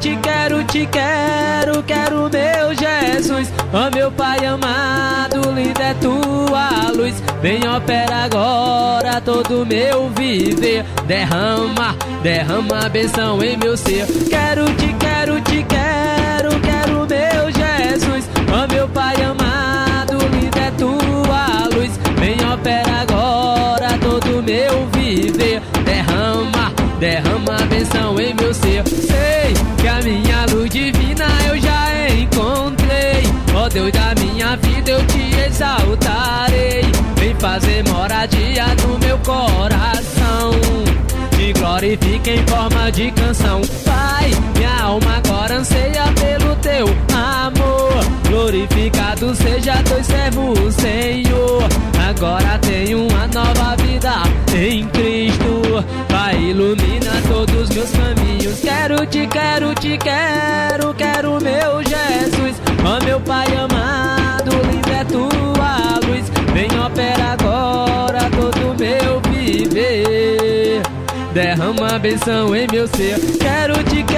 quero meu Jesus. Ó meu Pai amado, linda é tua luz. Vem opera agora todo meu viver. Derrama a benção em meu ser. Quero meu Jesus. Ó meu Pai amado, linda é tua luz. Vem opera agora todo meu viver. Derrama a benção em meu ser. Sei que a minha luz divina eu já encontrei. Ó Deus da minha vida, eu te exaltarei. Vem fazer moradia no meu coração. Te glorifica em forma de canção. Pai, minha alma agora anseia pelo teu amor. Glorificado seja teu servo, Senhor. Agora tenho uma nova vida em Cristo. Pai, ilumina todos meus caminhos. Quero meu Jesus. Ó meu Pai amado, linda é tua luz. Vem opera agora todo meu viver. Derrama a benção em meu ser. Quero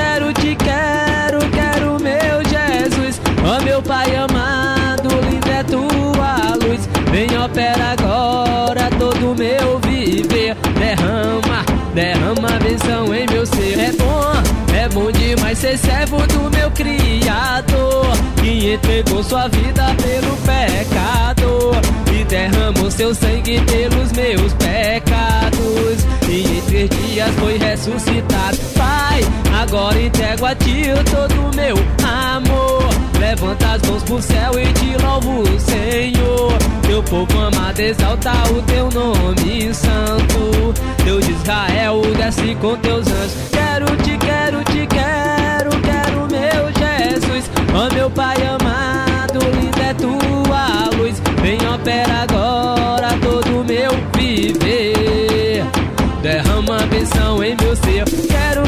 meu Jesus. Ó meu Pai amado, linda é tua luz. Vem opera agora todo meu viver. Derrama a benção em meu ser. É bom demais ser servo do meu Criador, que entregou sua vida pelo pecador e derramou seu sangue pelos meus pecados, e em 3 dias foi ressuscitado. Pai, agora entrego a ti todo o meu amor. Levanta as mãos pro céu e te louvo, Senhor. Teu povo amado exalta o teu nome santo. Deus de Israel desce com teus anjos. Quero meu Jesus. Ó meu Pai amado, linda é tua luz. Vem opera agora todo o meu viver. Derrama a benção em meu ser. Quero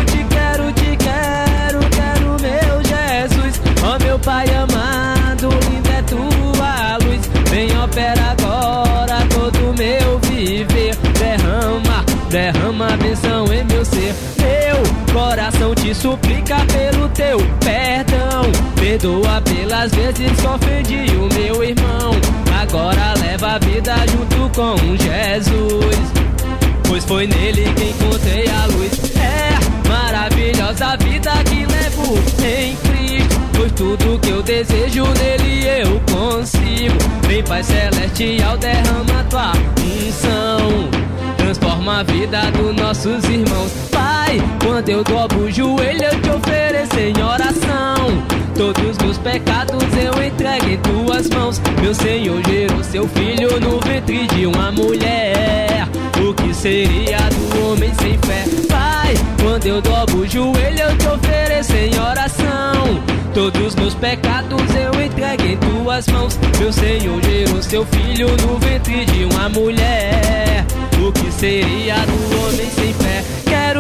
meu Jesus. Ó meu Pai amado, linda é tua luz. Vem opera agora todo o meu viver. Derrama a benção em meu ser. Meu coração te suplica pelo teu perdão. Perdoa pelas vezes que ofendi o meu irmão. Agora leva a vida junto com Jesus, pois foi nele que encontrei a luz. É maravilhosa a vida que levo em Cristo, pois tudo que eu desejo nele eu consigo. Vem Pai Celestial, derrama tua unção. Transforma a vida dos nossos irmãos. Pai, quando eu dobro o joelho eu te ofereço em oração. Todos meus pecados eu entrego em tuas mãos. Meu Senhor gerou seu filho no ventre de uma mulher. O que seria do homem sem fé? Pai, quando eu dobro o joelho eu te ofereço em oração. Todos meus pecados eu entrego em tuas mãos. Meu Senhor gerou seu filho no ventre de uma mulher. O que seria do homem sem fé? Quero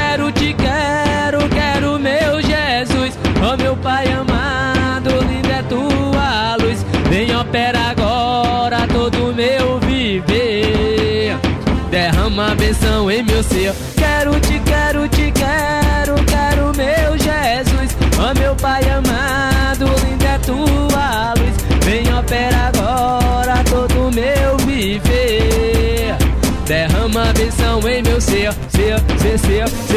meu Jesus. Ó meu Pai amado, linda é tua luz. Vem opera agora todo o meu viver. Derrama a benção em meu ser. Quero meu Jesus. Ó meu Pai amado, linda é tua luz. Vem opera agora todo o meu viver. Derrama a benção em meu ser.